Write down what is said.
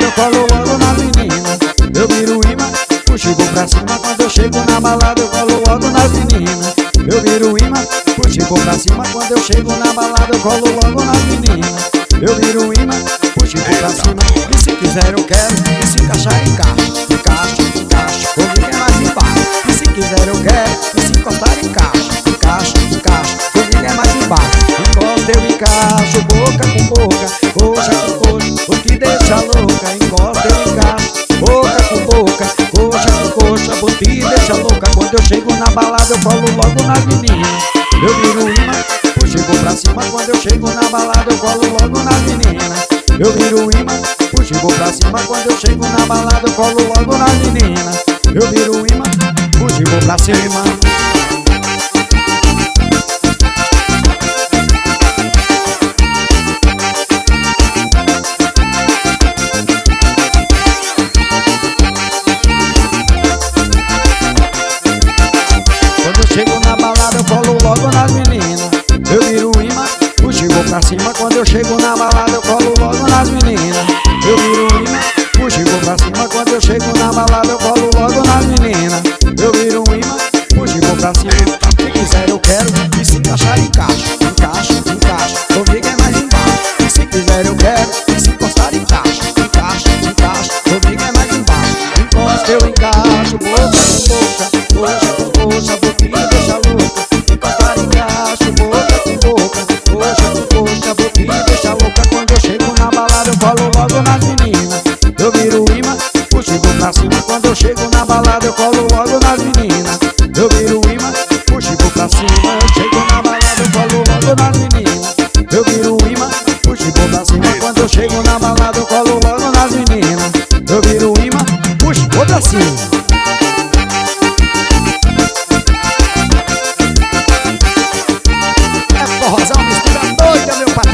eu colo logo nas meninas. Eu viro o imã, puxo e vou pra cima. Quando eu chego na balada eu colo logo nas meninas. Eu viro o imã, puxo e vou pra cima. Quando eu chego na balada eu colo logo nas meninas. Eu viro o imã, puxo e vou pra cima. E se quiser eu quero, e se encaixar encaixa. Encaixa, encaixa, comigo é mais embaixo. E se quiser eu quero, e se encostar encaixa. Encaixa, encaixa, comigo é mais embaixo. Encosta eu encaixo, boca com boca, coxa com coxa, o que deixa louca. Encosta eu encaixo, boca com boca, coxa com coxa, o que deixa louca. Quando eu chego na balada eu colo logo nas meninas. Eu viro o imã, puxo e vou pra cima. Quando eu chego na balada eu colo logo nas meninas. Eu viro o imã, puxo e vou pra cima. Quando eu chego na balada eu colo logo nas meninas. Eu viro o imã, puxo e vou pra cima. Chego na balada eu colo logo nas meninas. Eu viro o imã, puxo e vou pra cima. Quando eu chego na balada eu colo logo nas meninas. Eu viro o imã, puxo e vou pra cima. Quando eu chego na balada eu colo logo nas meninas. Eu viro o imã, puxo e vou pra cima. Se quiser eu quero, e se encaixar encaixa. Encaixa, encaixa, comigo é mais embaixo. E se quiser eu quero, e se encostar encaixa. Encaixa, encaixa, comigo é mais embaixo. Encosta eu encaixo, boca com boca, coxa com coxa, boquinha deixa louca. Encostar encaixo, boca com boca, coxa com coxa, boquinha deixa louca. Quando eu chego na balada eu colo logo nas meninas. Eu viro o imã, puxo e vou pra cima. Quando eu chego na balada eu colo logo nas meninas. Eu viro o imã, puxo e vou pra cima. Eu chego na balada eu colo logo nas meninas. Eu viro o imã, puxo e vou pra cima. Quando eu chego na balada eu colo logo nas meninas. Eu viro o imã, puxo e vou pra cima. Forrozão mistura doida, meu patrão.